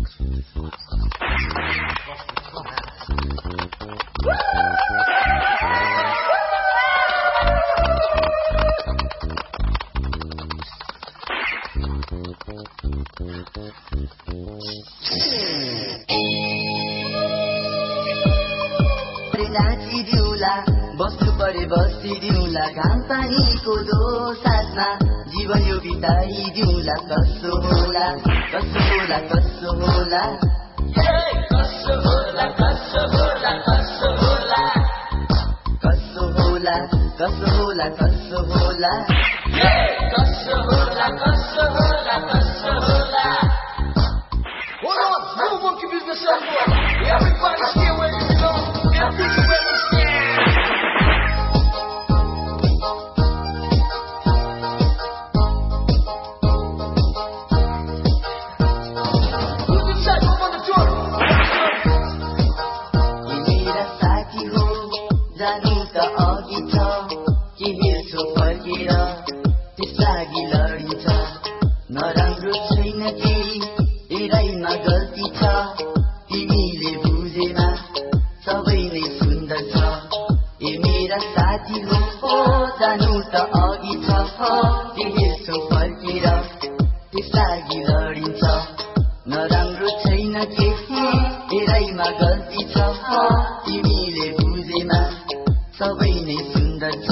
नाचिदिउला बस्नु परे बसिदिउला घाम पानीको दोसाथमा जीवन यो बिताइदिउला कसो होला कसो होला कसो होला कसो होला कसो होला कसो होला कसो होला कसो होला कसो होला कसो होला कसो होला कसो होला. Hold on, no monkey business anymore. Everybody stay where you belong. Everybody where you stand. Who's inside? Come on the door. ये मेरा साथी हो जानु त अघि छ के हेर्छौ फर्केर त्यसलागि लडिन्छ नराम्रो छैन केही एराइमा गल्ती छ तिमीले बुझेमा सबै नै सुन्दर छ ए मेरा साथी हो जानु त अघि छ के हेर्छौ फर्केर त्यसलागि लडिन्छ नराम्रो छैन केही एराइमा गल्ती छ तिमीले बुझेमा सबै नै सुन्दर छ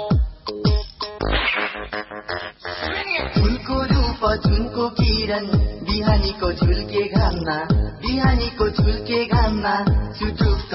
फुलको रूप जुनको किरण बिहानीको झुल्के घाममा सुटुक्क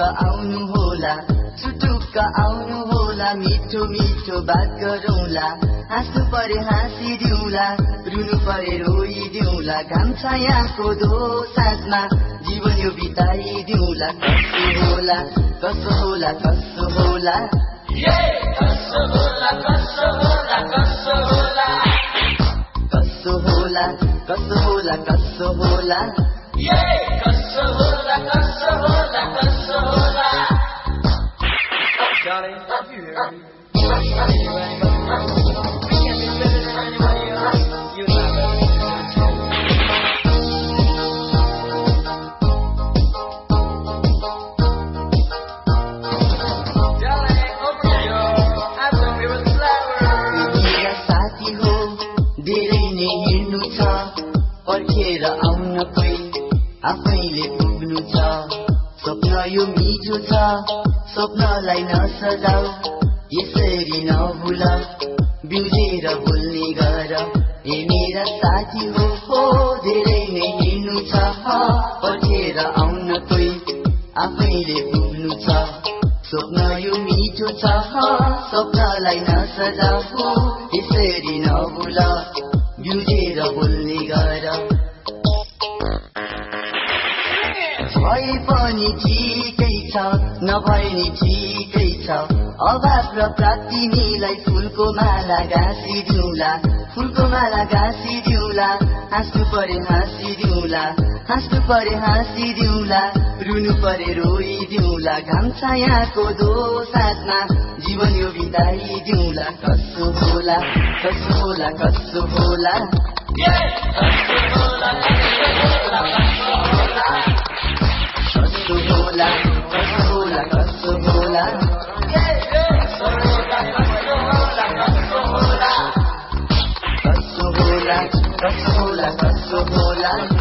आउनु होला मिठो मिठो बात गरौँला हाँस्नु परे हाँसिदिउला रुनु परे रोइदिउला घाम छायाको दोसाथमा जीवन यो बिताइदिउला कसो होला कसो होला कसो होला कसो होला कसो होला कसो होला कसो होला कसो होला कसो होला कसो होला कसो होला कसो होला. Johnny, have you heard me? You can't be better than anybody else. You're not better than Darling, open the door. I thought we were flowers. मेरा साथी हो धेरै नै हिँड्नु छ पर्खेर आउन कोही आफैले पुग्नु छ स्वप्न यो मिठो छ स्वप्नलाई नसजाऊ यसरी नभुल बिउजेर बोल्ने गर ए मेरा साथी हो धेरै नै हिँड्नु छ पर्खेर आउन कोही आफैले पुग्नु छ स्वप्न यो मिठो छ स्वप्नलाई नसजाऊ यसरी नभुल बिउजेर बोल्ने गर भए पनि ठिकै छ नभए नि ठिकै छ अभाव र प्राप्ति मिलाई फुलको माला गाँसिदिउला हाँस्नु परे हाँसिदिउला रुनु परे रोइदिउला घाम छायाको दोसाथमा जीवन यो बिताइदिउला कसो होला कसो होला कसो होला कसो होला कसो होला कसो होला कसो होला कसो होला कसो होला कसो होला